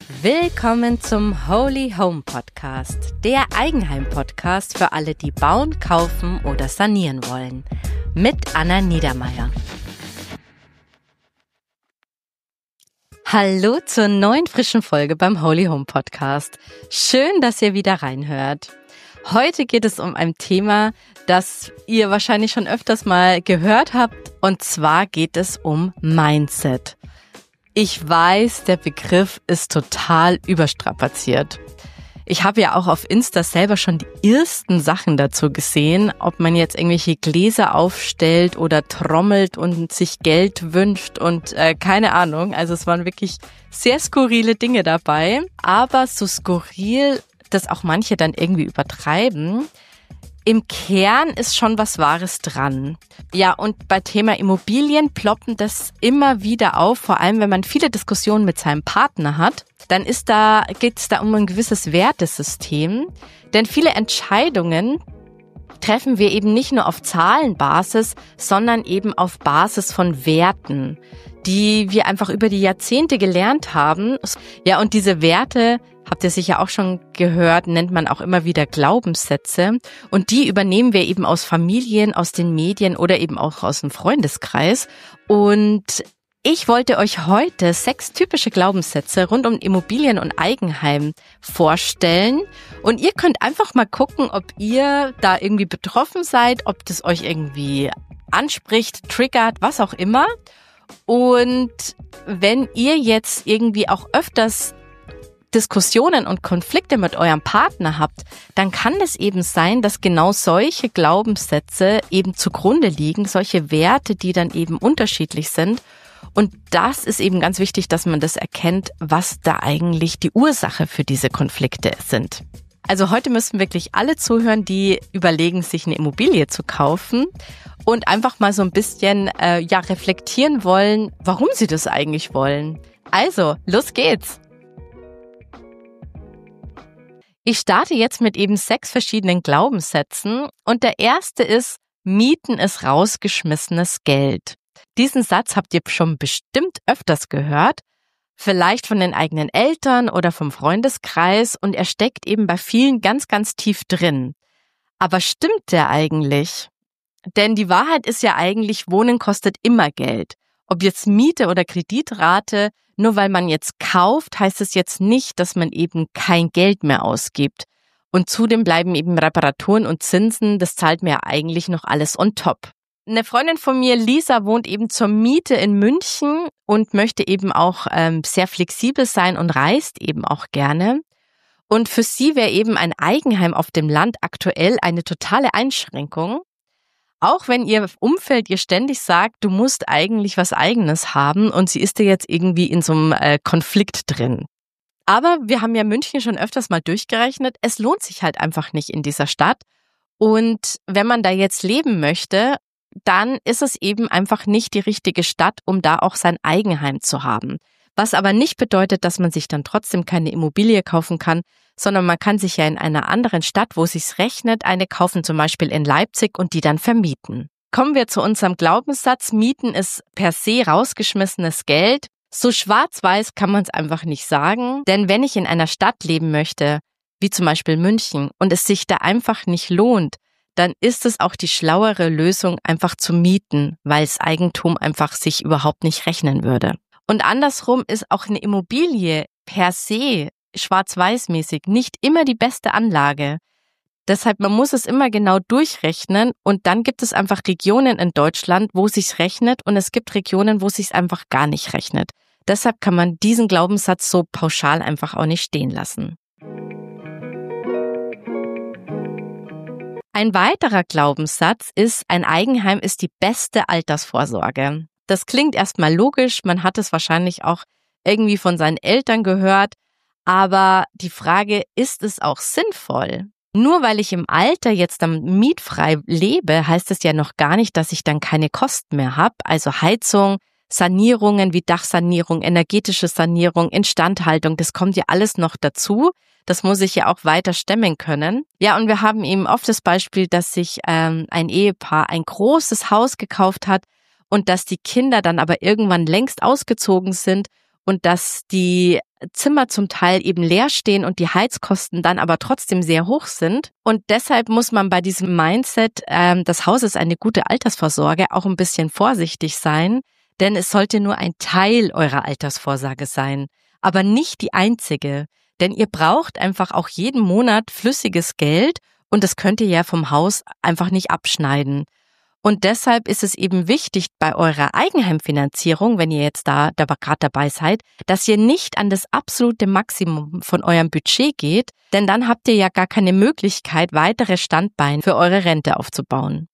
Willkommen zum Holy Home Podcast, der Eigenheim-Podcast für alle, die bauen, kaufen oder sanieren wollen. Mit Anna Niedermeier. Hallo zur neuen frischen Folge beim Holy Home Podcast. Schön, dass ihr wieder reinhört. Heute geht es um ein Thema, das ihr wahrscheinlich schon öfters mal gehört habt, und zwar geht es um Mindset. Ich weiß, der Begriff ist total überstrapaziert. Ich habe ja auch auf Insta selber schon die ersten Sachen dazu gesehen, ob man jetzt irgendwelche Gläser aufstellt oder trommelt und sich Geld wünscht und keine Ahnung. Also es waren wirklich sehr skurrile Dinge dabei, aber so skurril, dass auch manche dann irgendwie übertreiben. Im Kern ist schon was Wahres dran. Ja, und bei Thema Immobilien ploppen das immer wieder auf, vor allem wenn man viele Diskussionen mit seinem Partner hat, dann geht es da um ein gewisses Wertesystem. Denn viele Entscheidungen treffen wir eben nicht nur auf Zahlenbasis, sondern eben auf Basis von Werten, die wir einfach über die Jahrzehnte gelernt haben. Ja, und diese Werte, habt ihr sicher auch schon gehört, nennt man auch immer wieder Glaubenssätze. Und die übernehmen wir eben aus Familien, aus den Medien oder eben auch aus dem Freundeskreis. Und ich wollte euch heute 6 typische Glaubenssätze rund um Immobilien und Eigenheim vorstellen. Und ihr könnt einfach mal gucken, ob ihr da irgendwie betroffen seid, ob das euch irgendwie anspricht, triggert, was auch immer. Und wenn ihr jetzt irgendwie auch öfters Diskussionen und Konflikte mit eurem Partner habt, dann kann es eben sein, dass genau solche Glaubenssätze eben zugrunde liegen, solche Werte, die dann eben unterschiedlich sind. Und das ist eben ganz wichtig, dass man das erkennt, was da eigentlich die Ursache für diese Konflikte sind. Also heute müssen wirklich alle zuhören, die überlegen, sich eine Immobilie zu kaufen und einfach mal so ein bisschen reflektieren wollen, warum sie das eigentlich wollen. Also, los geht's! Ich starte jetzt mit eben 6 verschiedenen Glaubenssätzen und der erste ist, Mieten ist rausgeschmissenes Geld. Diesen Satz habt ihr schon bestimmt öfters gehört, vielleicht von den eigenen Eltern oder vom Freundeskreis, und er steckt eben bei vielen ganz, ganz tief drin. Aber stimmt der eigentlich? Denn die Wahrheit ist ja eigentlich, Wohnen kostet immer Geld. Ob jetzt Miete oder Kreditrate, nur weil man jetzt kauft, heißt es jetzt nicht, dass man eben kein Geld mehr ausgibt. Und zudem bleiben eben Reparaturen und Zinsen, das zahlt mir ja eigentlich noch alles on top. Eine Freundin von mir, Lisa, wohnt eben zur Miete in München und möchte eben auch sehr flexibel sein und reist eben auch gerne. Und für sie wäre eben ein Eigenheim auf dem Land aktuell eine totale Einschränkung. Auch wenn ihr Umfeld ihr ständig sagt, du musst eigentlich was Eigenes haben, und sie ist da jetzt irgendwie in so einem Konflikt drin. Aber wir haben ja München schon öfters mal durchgerechnet, es lohnt sich halt einfach nicht in dieser Stadt. Und wenn man da jetzt leben möchte, dann ist es eben einfach nicht die richtige Stadt, um da auch sein Eigenheim zu haben. Was aber nicht bedeutet, dass man sich dann trotzdem keine Immobilie kaufen kann, sondern man kann sich ja in einer anderen Stadt, wo es sich rechnet, eine kaufen, zum Beispiel in Leipzig, und die dann vermieten. Kommen wir zu unserem Glaubenssatz, Mieten ist per se rausgeschmissenes Geld. So schwarz-weiß kann man es einfach nicht sagen, denn wenn ich in einer Stadt leben möchte, wie zum Beispiel München, und es sich da einfach nicht lohnt, dann ist es auch die schlauere Lösung, einfach zu mieten, weil das Eigentum einfach sich überhaupt nicht rechnen würde. Und andersrum ist auch eine Immobilie per se schwarz-weiß-mäßig nicht immer die beste Anlage. Deshalb, man muss es immer genau durchrechnen, und dann gibt es einfach Regionen in Deutschland, wo es sich rechnet, und es gibt Regionen, wo es sich einfach gar nicht rechnet. Deshalb kann man diesen Glaubenssatz so pauschal einfach auch nicht stehen lassen. Ein weiterer Glaubenssatz ist, ein Eigenheim ist die beste Altersvorsorge. Das klingt erstmal logisch, man hat es wahrscheinlich auch irgendwie von seinen Eltern gehört, aber die Frage, ist es auch sinnvoll? Nur weil ich im Alter jetzt dann mietfrei lebe, heißt es ja noch gar nicht, dass ich dann keine Kosten mehr habe. Also Heizung, Sanierungen wie Dachsanierung, energetische Sanierung, Instandhaltung, das kommt ja alles noch dazu. Das muss ich ja auch weiter stemmen können. Ja, und wir haben eben oft das Beispiel, dass sich ein Ehepaar ein großes Haus gekauft hat und dass die Kinder dann aber irgendwann längst ausgezogen sind und dass die Zimmer zum Teil eben leer stehen und die Heizkosten dann aber trotzdem sehr hoch sind. Und deshalb muss man bei diesem Mindset, das Haus ist eine gute Altersvorsorge, auch ein bisschen vorsichtig sein, denn es sollte nur ein Teil eurer Altersvorsorge sein, aber nicht die einzige. Denn ihr braucht einfach auch jeden Monat flüssiges Geld und das könnt ihr ja vom Haus einfach nicht abschneiden. Und deshalb ist es eben wichtig bei eurer Eigenheimfinanzierung, wenn ihr jetzt da gerade dabei seid, dass ihr nicht an das absolute Maximum von eurem Budget geht, denn dann habt ihr ja gar keine Möglichkeit, weitere Standbeine für eure Rente aufzubauen.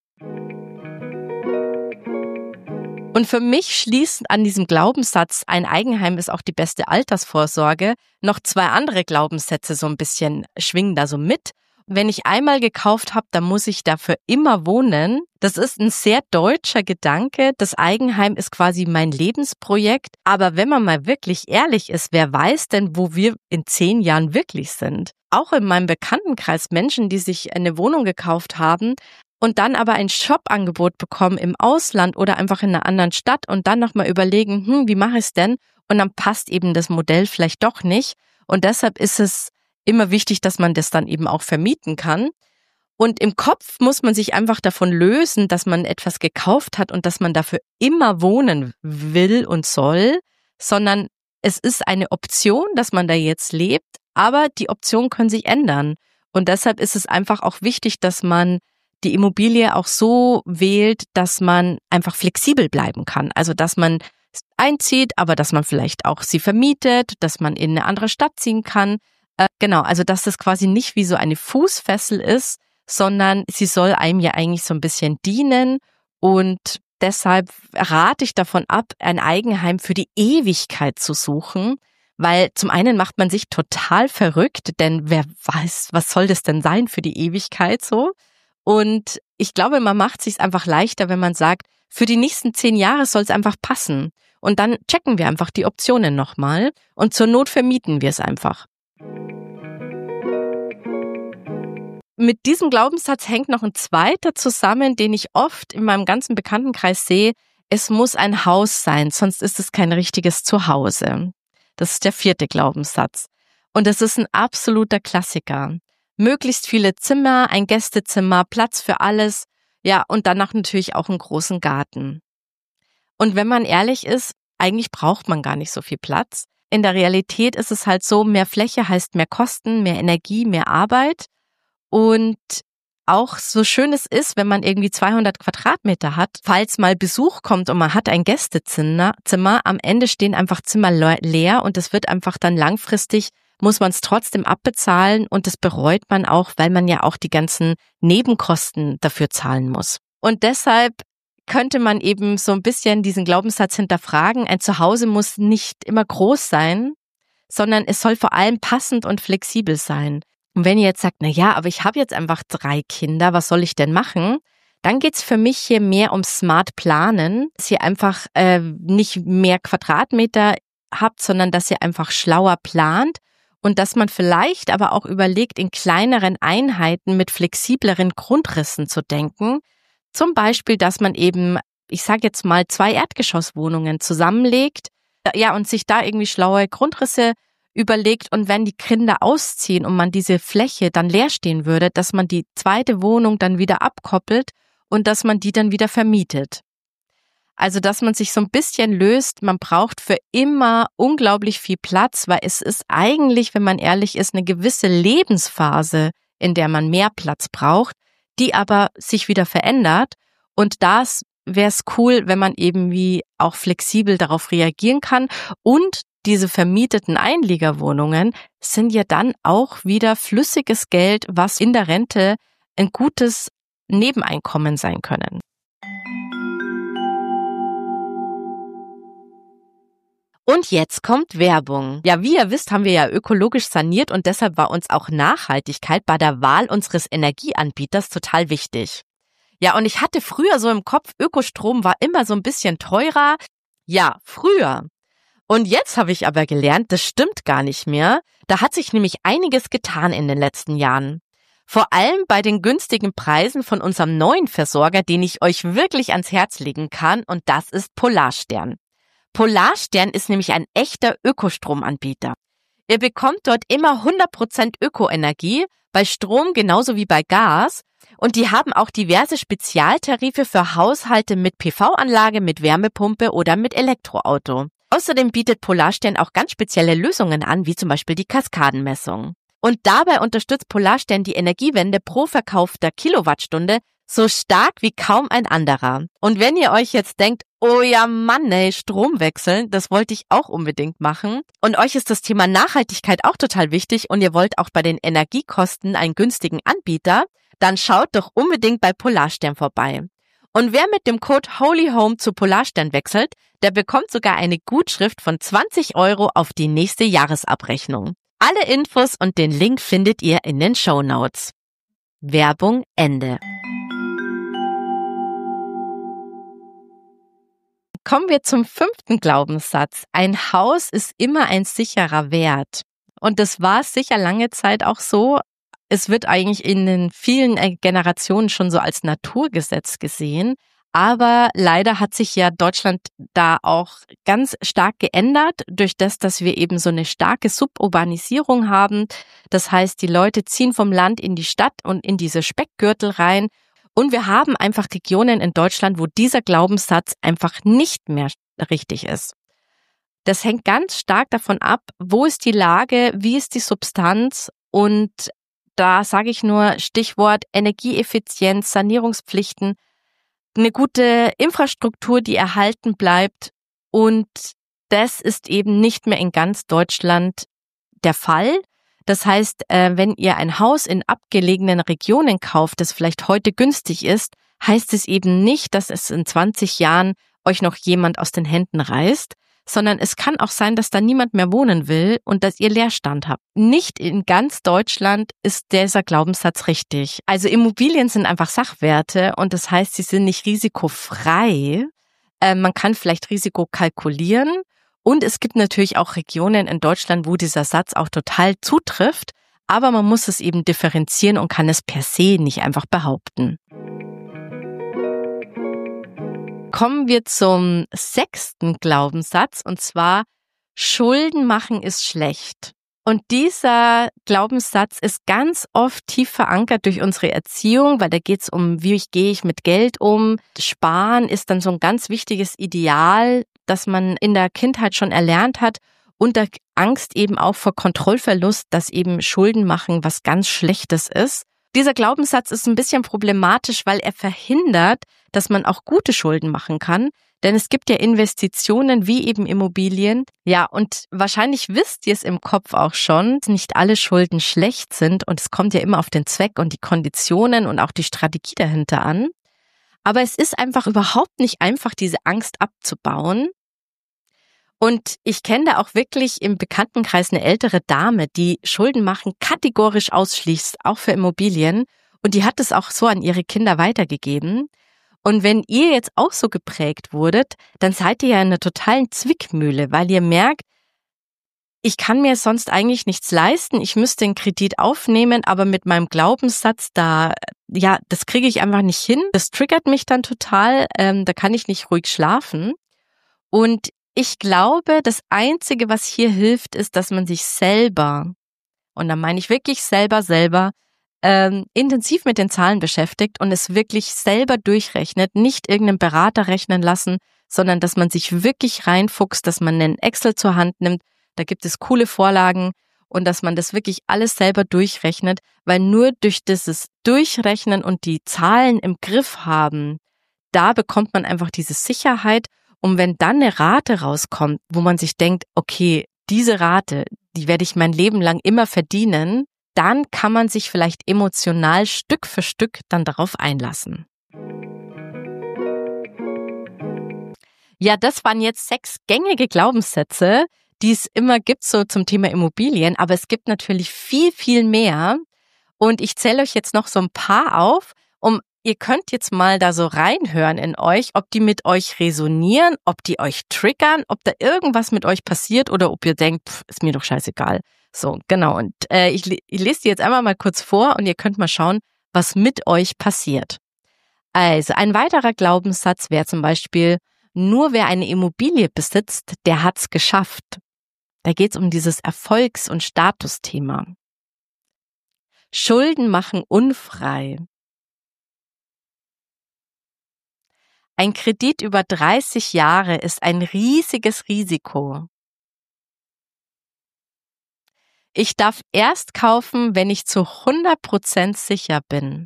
Und für mich schließen an diesem Glaubenssatz, ein Eigenheim ist auch die beste Altersvorsorge, noch 2 andere Glaubenssätze so ein bisschen schwingen da so mit. Wenn ich einmal gekauft habe, dann muss ich dafür immer wohnen. Das ist ein sehr deutscher Gedanke. Das Eigenheim ist quasi mein Lebensprojekt. Aber wenn man mal wirklich ehrlich ist, wer weiß denn, wo wir in 10 Jahren wirklich sind? Auch in meinem Bekanntenkreis Menschen, die sich eine Wohnung gekauft haben und dann aber ein Jobangebot bekommen im Ausland oder einfach in einer anderen Stadt und dann nochmal überlegen, wie mache ich es denn? Und dann passt eben das Modell vielleicht doch nicht. Und deshalb ist es immer wichtig, dass man das dann eben auch vermieten kann. Und im Kopf muss man sich einfach davon lösen, dass man etwas gekauft hat und dass man dafür immer wohnen will und soll, sondern es ist eine Option, dass man da jetzt lebt, aber die Optionen können sich ändern. Und deshalb ist es einfach auch wichtig, dass man die Immobilie auch so wählt, dass man einfach flexibel bleiben kann. Also, dass man einzieht, aber dass man vielleicht auch sie vermietet, dass man in eine andere Stadt ziehen kann. Genau, also dass das quasi nicht wie so eine Fußfessel ist, sondern sie soll einem ja eigentlich so ein bisschen dienen und deshalb rate ich davon ab, ein Eigenheim für die Ewigkeit zu suchen, weil zum einen macht man sich total verrückt, denn wer weiß, was soll das denn sein für die Ewigkeit so? Und ich glaube, man macht es sich einfach leichter, wenn man sagt, für die nächsten 10 Jahre soll es einfach passen und dann checken wir einfach die Optionen nochmal und zur Not vermieten wir es einfach. Mit diesem Glaubenssatz hängt noch ein zweiter zusammen, den ich oft in meinem ganzen Bekanntenkreis sehe. Es muss ein Haus sein, sonst ist es kein richtiges Zuhause. Das ist der 4. Glaubenssatz. Und das ist ein absoluter Klassiker. Möglichst viele Zimmer, ein Gästezimmer, Platz für alles. Ja, und danach natürlich auch einen großen Garten. Und wenn man ehrlich ist, eigentlich braucht man gar nicht so viel Platz. In der Realität ist es halt so, mehr Fläche heißt mehr Kosten, mehr Energie, mehr Arbeit. Und auch so schön es ist, wenn man irgendwie 200 Quadratmeter hat, falls mal Besuch kommt und man hat ein Gästezimmer, am Ende stehen einfach Zimmer leer und es wird einfach dann langfristig, muss man es trotzdem abbezahlen und das bereut man auch, weil man ja auch die ganzen Nebenkosten dafür zahlen muss. Und deshalb könnte man eben so ein bisschen diesen Glaubenssatz hinterfragen, ein Zuhause muss nicht immer groß sein, sondern es soll vor allem passend und flexibel sein. Und wenn ihr jetzt sagt, aber ich habe jetzt einfach 3 Kinder, was soll ich denn machen? Dann geht's für mich hier mehr um Smart Planen, dass ihr einfach nicht mehr Quadratmeter habt, sondern dass ihr einfach schlauer plant und dass man vielleicht aber auch überlegt, in kleineren Einheiten mit flexibleren Grundrissen zu denken. Zum Beispiel, dass man eben, ich sage jetzt mal, 2 Erdgeschosswohnungen zusammenlegt, und sich da irgendwie schlaue Grundrisse überlegt und wenn die Kinder ausziehen und man diese Fläche dann leer stehen würde, dass man die zweite Wohnung dann wieder abkoppelt und dass man die dann wieder vermietet. Also, dass man sich so ein bisschen löst, man braucht für immer unglaublich viel Platz, weil es ist eigentlich, wenn man ehrlich ist, eine gewisse Lebensphase, in der man mehr Platz braucht, die aber sich wieder verändert und das wäre es cool, wenn man eben wie auch flexibel darauf reagieren kann und diese vermieteten Einliegerwohnungen sind ja dann auch wieder flüssiges Geld, was in der Rente ein gutes Nebeneinkommen sein können. Und jetzt kommt Werbung. Ja, wie ihr wisst, haben wir ja ökologisch saniert und deshalb war uns auch Nachhaltigkeit bei der Wahl unseres Energieanbieters total wichtig. Ja, und ich hatte früher so im Kopf, Ökostrom war immer so ein bisschen teurer. Ja, früher. Und jetzt habe ich aber gelernt, das stimmt gar nicht mehr. Da hat sich nämlich einiges getan in den letzten Jahren. Vor allem bei den günstigen Preisen von unserem neuen Versorger, den ich euch wirklich ans Herz legen kann, und das ist Polarstern. Polarstern ist nämlich ein echter Ökostromanbieter. Ihr bekommt dort immer 100% Ökoenergie, bei Strom genauso wie bei Gas. Und die haben auch diverse Spezialtarife für Haushalte mit PV-Anlage, mit Wärmepumpe oder mit Elektroauto. Außerdem bietet Polarstern auch ganz spezielle Lösungen an, wie zum Beispiel die Kaskadenmessung. Und dabei unterstützt Polarstern die Energiewende pro verkaufter Kilowattstunde so stark wie kaum ein anderer. Und wenn ihr euch jetzt denkt, oh ja Mann, ey, Strom wechseln, das wollte ich auch unbedingt machen. Und euch ist das Thema Nachhaltigkeit auch total wichtig und ihr wollt auch bei den Energiekosten einen günstigen Anbieter, dann schaut doch unbedingt bei Polarstern vorbei. Und wer mit dem Code HOLYHOME zu Polarstern wechselt, der bekommt sogar eine Gutschrift von 20 € auf die nächste Jahresabrechnung. Alle Infos und den Link findet ihr in den Shownotes. Werbung Ende. Kommen wir zum 5. Glaubenssatz. Ein Haus ist immer ein sicherer Wert. Und das war sicher lange Zeit auch so. Es wird eigentlich in den vielen Generationen schon so als Naturgesetz gesehen. Aber leider hat sich ja Deutschland da auch ganz stark geändert durch das, dass wir eben so eine starke Suburbanisierung haben. Das heißt, die Leute ziehen vom Land in die Stadt und in diese Speckgürtel rein. Und wir haben einfach Regionen in Deutschland, wo dieser Glaubenssatz einfach nicht mehr richtig ist. Das hängt ganz stark davon ab, wo ist die Lage, wie ist die Substanz, und da sage ich nur Stichwort Energieeffizienz, Sanierungspflichten, eine gute Infrastruktur, die erhalten bleibt, und das ist eben nicht mehr in ganz Deutschland der Fall. Das heißt, wenn ihr ein Haus in abgelegenen Regionen kauft, das vielleicht heute günstig ist, heißt es eben nicht, dass es in 20 Jahren euch noch jemand aus den Händen reißt, sondern es kann auch sein, dass da niemand mehr wohnen will und dass ihr Leerstand habt. Nicht in ganz Deutschland ist dieser Glaubenssatz richtig. Also Immobilien sind einfach Sachwerte und das heißt, sie sind nicht risikofrei. Man kann vielleicht Risiko kalkulieren. Und es gibt natürlich auch Regionen in Deutschland, wo dieser Satz auch total zutrifft, aber man muss es eben differenzieren und kann es per se nicht einfach behaupten. Kommen wir zum 6. Glaubenssatz, und zwar Schulden machen ist schlecht. Und dieser Glaubenssatz ist ganz oft tief verankert durch unsere Erziehung, weil da geht es um, wie gehe ich mit Geld um. Sparen ist dann so ein ganz wichtiges Ideal, das man in der Kindheit schon erlernt hat, und der Angst eben auch vor Kontrollverlust, dass eben Schulden machen was ganz Schlechtes ist. Dieser Glaubenssatz ist ein bisschen problematisch, weil er verhindert, dass man auch gute Schulden machen kann. Denn es gibt ja Investitionen wie eben Immobilien. Ja, und wahrscheinlich wisst ihr es im Kopf auch schon, dass nicht alle Schulden schlecht sind, und es kommt ja immer auf den Zweck und die Konditionen und auch die Strategie dahinter an. Aber es ist einfach überhaupt nicht einfach, diese Angst abzubauen. Und ich kenne da auch wirklich im Bekanntenkreis eine ältere Dame, die Schulden machen kategorisch ausschließt, auch für Immobilien. Und die hat es auch so an ihre Kinder weitergegeben. Und wenn ihr jetzt auch so geprägt wurdet, dann seid ihr ja in einer totalen Zwickmühle, weil ihr merkt, ich kann mir sonst eigentlich nichts leisten, ich müsste einen Kredit aufnehmen, aber mit meinem Glaubenssatz das kriege ich einfach nicht hin. Das triggert mich dann total, da kann ich nicht ruhig schlafen. Und ich glaube, das Einzige, was hier hilft, ist, dass man sich selber, und da meine ich wirklich selber, intensiv mit den Zahlen beschäftigt und es wirklich selber durchrechnet, nicht irgendeinen Berater rechnen lassen, sondern dass man sich wirklich reinfuchst, dass man einen Excel zur Hand nimmt, da gibt es coole Vorlagen, und dass man das wirklich alles selber durchrechnet, weil nur durch dieses Durchrechnen und die Zahlen im Griff haben, da bekommt man einfach diese Sicherheit. Und wenn dann eine Rate rauskommt, wo man sich denkt, okay, diese Rate, die werde ich mein Leben lang immer verdienen, dann kann man sich vielleicht emotional Stück für Stück dann darauf einlassen. Ja, das waren jetzt 6 gängige Glaubenssätze, die es immer gibt so zum Thema Immobilien, aber es gibt natürlich viel, viel mehr. Und ich zähle euch jetzt noch so ein paar auf, ihr könnt jetzt mal da so reinhören in euch, ob die mit euch resonieren, ob die euch triggern, ob da irgendwas mit euch passiert oder ob ihr denkt, ist mir doch scheißegal. So, genau. Und ich lese die jetzt einmal mal kurz vor und ihr könnt mal schauen, was mit euch passiert. Also ein weiterer Glaubenssatz wäre zum Beispiel, nur wer eine Immobilie besitzt, der hat's geschafft. Da geht es um dieses Erfolgs- und Statusthema. Schulden machen unfrei. Ein Kredit über 30 Jahre ist ein riesiges Risiko. Ich darf erst kaufen, wenn ich zu 100% sicher bin.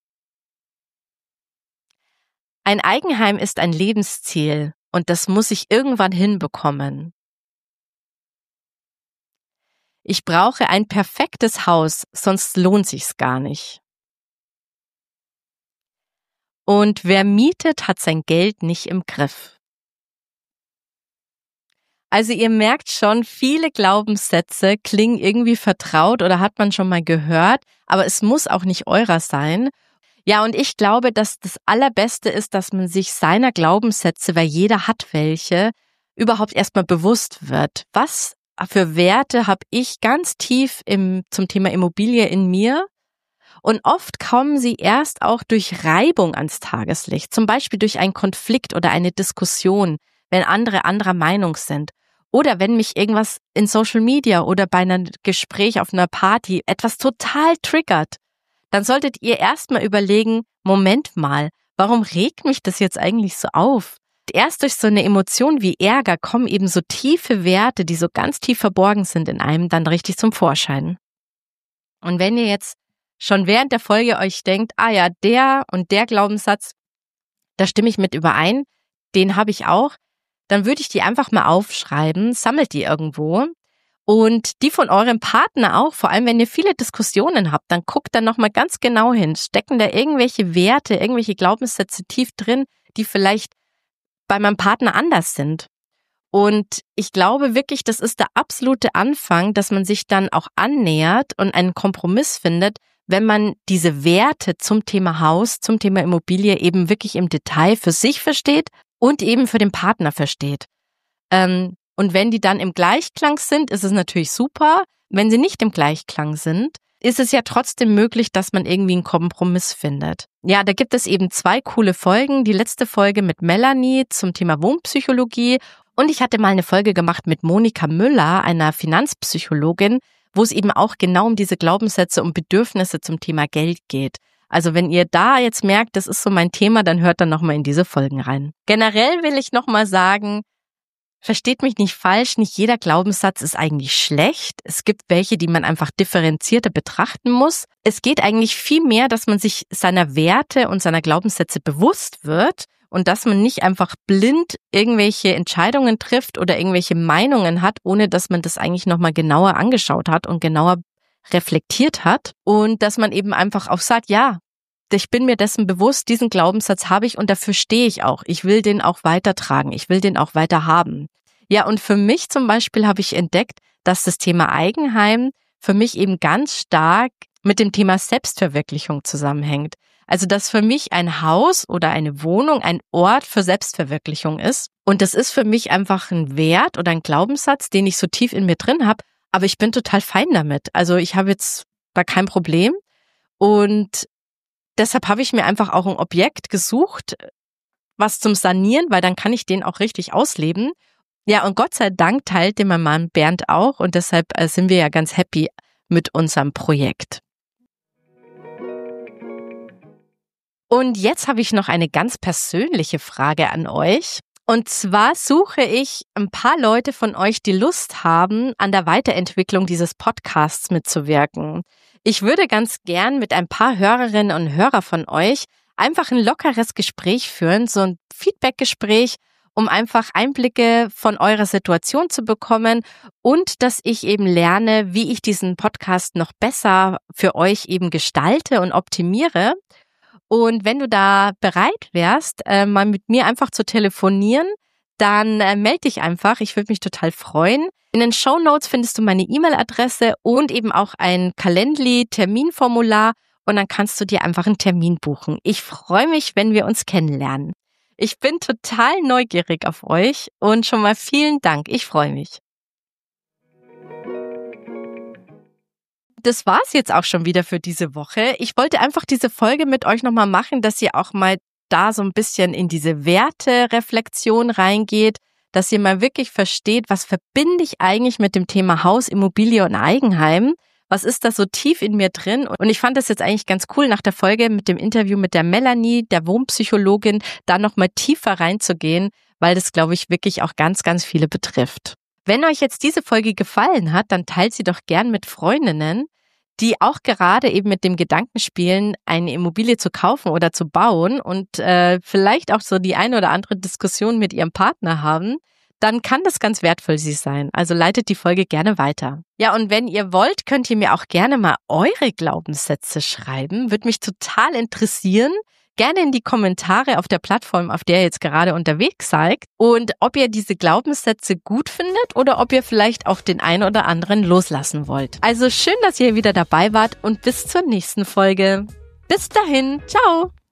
Ein Eigenheim ist ein Lebensziel und das muss ich irgendwann hinbekommen. Ich brauche ein perfektes Haus, sonst lohnt sich's gar nicht. Und wer mietet, hat sein Geld nicht im Griff. Also ihr merkt schon, viele Glaubenssätze klingen irgendwie vertraut oder hat man schon mal gehört, aber es muss auch nicht eurer sein. Ja, und ich glaube, dass das Allerbeste ist, dass man sich seiner Glaubenssätze, weil jeder hat welche, überhaupt erstmal bewusst wird. Was für Werte habe ich ganz tief zum Thema Immobilie in mir? Und oft kommen sie erst auch durch Reibung ans Tageslicht, zum Beispiel durch einen Konflikt oder eine Diskussion, wenn andere anderer Meinung sind. Oder wenn mich irgendwas in Social Media oder bei einem Gespräch auf einer Party etwas total triggert, dann solltet ihr erstmal überlegen, Moment mal, warum regt mich das jetzt eigentlich so auf? Erst durch so eine Emotion wie Ärger kommen eben so tiefe Werte, die so ganz tief verborgen sind in einem, dann richtig zum Vorschein. Und wenn ihr jetzt schon während der Folge euch denkt, ah ja, der und der Glaubenssatz, da stimme ich mit überein, den habe ich auch, dann würde ich die einfach mal aufschreiben, sammelt die irgendwo und die von eurem Partner auch, vor allem wenn ihr viele Diskussionen habt, dann guckt da nochmal ganz genau hin, stecken da irgendwelche Werte, irgendwelche Glaubenssätze tief drin, die vielleicht bei meinem Partner anders sind. Und ich glaube wirklich, das ist der absolute Anfang, dass man sich dann auch annähert und einen Kompromiss findet, wenn man diese Werte zum Thema Haus, zum Thema Immobilie eben wirklich im Detail für sich versteht und eben für den Partner versteht. Und wenn die dann im Gleichklang sind, ist es natürlich super. Wenn sie nicht im Gleichklang sind, ist es ja trotzdem möglich, dass man irgendwie einen Kompromiss findet. Ja, da gibt es eben 2 coole Folgen. Die letzte Folge mit Melanie zum Thema Wohnpsychologie und ich hatte mal eine Folge gemacht mit Monika Müller, einer Finanzpsychologin, wo es eben auch genau um diese Glaubenssätze und Bedürfnisse zum Thema Geld geht. Also wenn ihr da jetzt merkt, das ist so mein Thema, dann hört dann nochmal in diese Folgen rein. Generell will ich nochmal sagen, versteht mich nicht falsch, nicht jeder Glaubenssatz ist eigentlich schlecht. Es gibt welche, die man einfach differenzierter betrachten muss. Es geht eigentlich viel mehr, dass man sich seiner Werte und seiner Glaubenssätze bewusst wird und dass man nicht einfach blind irgendwelche Entscheidungen trifft oder irgendwelche Meinungen hat, ohne dass man das eigentlich nochmal genauer angeschaut hat und genauer reflektiert hat. Und dass man eben einfach auch sagt, ja, ich bin mir dessen bewusst, diesen Glaubenssatz habe ich und dafür stehe ich auch. Ich will den auch weitertragen. Ich will den auch weiter haben. Ja, und für mich zum Beispiel habe ich entdeckt, dass das Thema Eigenheim für mich eben ganz stark mit dem Thema Selbstverwirklichung zusammenhängt. Also, dass für mich ein Haus oder eine Wohnung ein Ort für Selbstverwirklichung ist. Und das ist für mich einfach ein Wert oder ein Glaubenssatz, den ich so tief in mir drin habe. Aber ich bin total fein damit. Also, ich habe jetzt da kein Problem. Und deshalb habe ich mir einfach auch ein Objekt gesucht, was zum Sanieren, weil dann kann ich den auch richtig ausleben. Ja, und Gott sei Dank teilt den mein Mann Bernd auch und deshalb sind wir ja ganz happy mit unserem Projekt. Und jetzt habe ich noch eine ganz persönliche Frage an euch. Und zwar suche ich ein paar Leute von euch, die Lust haben, an der Weiterentwicklung dieses Podcasts mitzuwirken. Ich würde ganz gern mit ein paar Hörerinnen und Hörern von euch einfach ein lockeres Gespräch führen, so ein Feedbackgespräch, um einfach Einblicke von eurer Situation zu bekommen und dass ich eben lerne, wie ich diesen Podcast noch besser für euch eben gestalte und optimiere. Und wenn du da bereit wärst, mal mit mir einfach zu telefonieren, dann melde dich einfach. Ich würde mich total freuen. In den Shownotes findest du meine E-Mail-Adresse und eben auch ein Calendly-Terminformular und dann kannst du dir einfach einen Termin buchen. Ich freue mich, wenn wir uns kennenlernen. Ich bin total neugierig auf euch und schon mal vielen Dank. Ich freue mich. Das war's jetzt auch schon wieder für diese Woche. Ich wollte einfach diese Folge mit euch nochmal machen, dass ihr auch mal da so ein bisschen in diese Wertereflexion reingeht, dass ihr mal wirklich versteht, was verbinde ich eigentlich mit dem Thema Haus, Immobilie und Eigenheim? Was ist da so tief in mir drin? Und ich fand das jetzt eigentlich ganz cool, nach der Folge mit dem Interview mit der Melanie, der Wohnpsychologin, da nochmal tiefer reinzugehen, weil das, glaube ich, wirklich auch ganz, ganz viele betrifft. Wenn euch jetzt diese Folge gefallen hat, dann teilt sie doch gern mit Freundinnen, die auch gerade eben mit dem Gedanken spielen, eine Immobilie zu kaufen oder zu bauen und vielleicht auch so die eine oder andere Diskussion mit ihrem Partner haben. Dann kann das ganz wertvoll für Sie sein. Also leitet die Folge gerne weiter. Ja, und wenn ihr wollt, könnt ihr mir auch gerne mal eure Glaubenssätze schreiben. Würde mich total interessieren. Gerne in die Kommentare auf der Plattform, auf der ihr jetzt gerade unterwegs seid. Und ob ihr diese Glaubenssätze gut findet oder ob ihr vielleicht auch den einen oder anderen loslassen wollt. Also schön, dass ihr wieder dabei wart und bis zur nächsten Folge. Bis dahin. Ciao.